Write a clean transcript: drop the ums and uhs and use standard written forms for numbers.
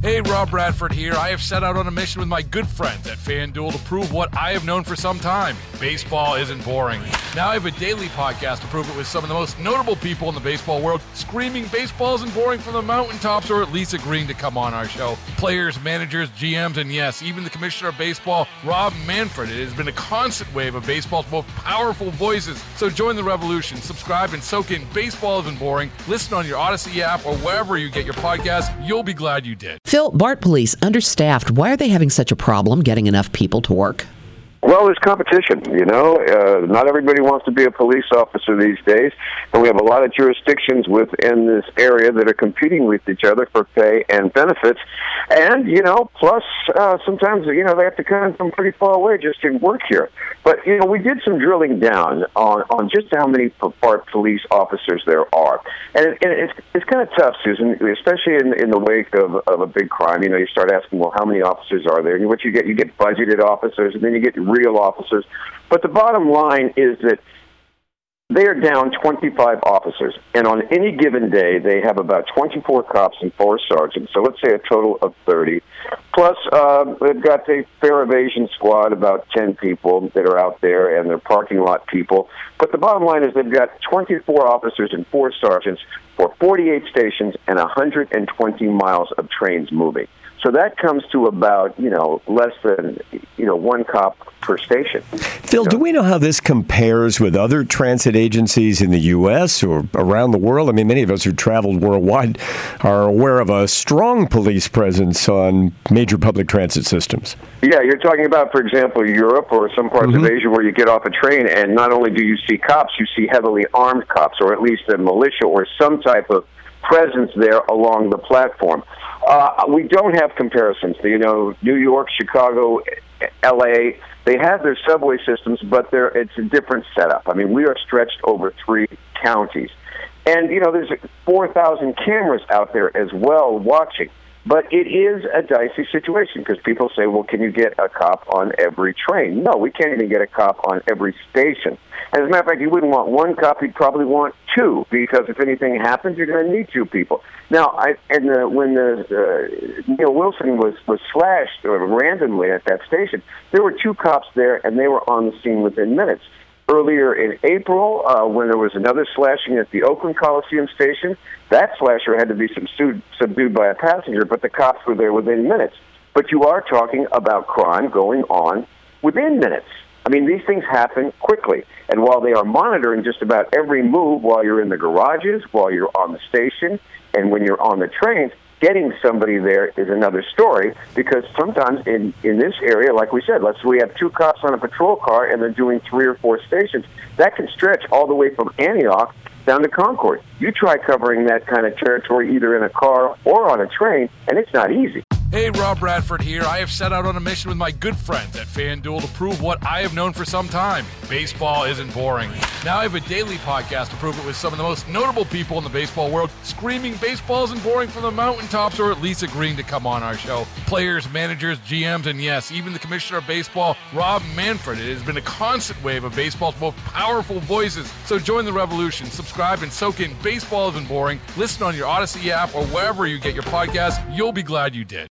Hey, Rob Bradford here. I have set out on a mission with my good friends at FanDuel to prove what I have known for some time. Baseball isn't boring. Now I have a daily podcast to prove it with some of the most notable people in the baseball world, screaming baseball isn't boring from the mountaintops, or at least agreeing to come on our show. Players, managers, GMs, and yes, even the commissioner of baseball, Rob Manfred. It has been a constant wave of baseball's most powerful voices. So join the revolution. Subscribe and soak in Baseball Isn't Boring. Listen on your Odyssey app or wherever you get your podcasts. You'll be glad you did. Phil, BART Police understaffed. Why are they having such a problem getting enough people to work? Well, there's competition, not everybody wants to be a police officer these days, and we have a lot of jurisdictions within this area that are competing with each other for pay and benefits, and, plus sometimes, they have to come from pretty far away just to work here. But, we did some drilling down on just how many BART police officers there are, and it's kind of tough, Susan, especially in the wake of a big crime. You start asking, well, how many officers are there? And what you get budgeted officers, and then you get real officers. But the bottom line is that they are down 25 officers, and on any given day, they have about 24 cops and 4 sergeants, so let's say a total of 30. Plus, they've got the fare evasion squad, about 10 people that are out there, and they're parking lot people. But the bottom line is they've got 24 officers and 4 sergeants for 48 stations and 120 miles of trains moving. So that comes to about, less than, 1 cop per station. Phil, do we know how this compares with other transit agencies in the U.S. or around the world? I mean, many of us who traveled worldwide are aware of a strong police presence on major public transit systems. Yeah, you're talking about, for example, Europe or some parts of Asia where you get off a train and not only do you see cops, you see heavily armed cops, or at least a militia or some type of presence there along the platform. We don't have comparisons. New York, Chicago, L.A., they have their subway systems, but it's a different setup. I mean, we are stretched over 3 counties. And, there's 4,000 cameras out there as well watching. But it is a dicey situation because people say, well, can you get a cop on every train? No, we can't even get a cop on every station. As a matter of fact, you wouldn't want 1 cop, you'd probably want 2, because if anything happens, you're going to need 2 people. Now, when Neil Wilson was slashed randomly at that station, there were 2 cops there, and they were on the scene within minutes. Earlier in April, when there was another slashing at the Oakland Coliseum station, that slasher had to be subdued by a passenger, but the cops were there within minutes. But you are talking about crime going on within minutes. I mean, these things happen quickly. And while they are monitoring just about every move while you're in the garages, while you're on the station, and when you're on the trains, getting somebody there is another story, because sometimes in this area, like we said, let's say we have 2 cops on a patrol car and they're doing 3 or 4 stations. That can stretch all the way from Antioch down to Concord. You try covering that kind of territory either in a car or on a train, and it's not easy. Hey, Rob Bradford here. I have set out on a mission with my good friends at FanDuel to prove what I have known for some time. Baseball isn't boring. Now I have a daily podcast to prove it with some of the most notable people in the baseball world, screaming baseball isn't boring from the mountaintops, or at least agreeing to come on our show. Players, managers, GMs, and yes, even the commissioner of baseball, Rob Manfred. It has been a constant wave of baseball's most powerful voices. So join the revolution. Subscribe and soak in Baseball Isn't Boring. Listen on your Odyssey app or wherever you get your podcasts. You'll be glad you did.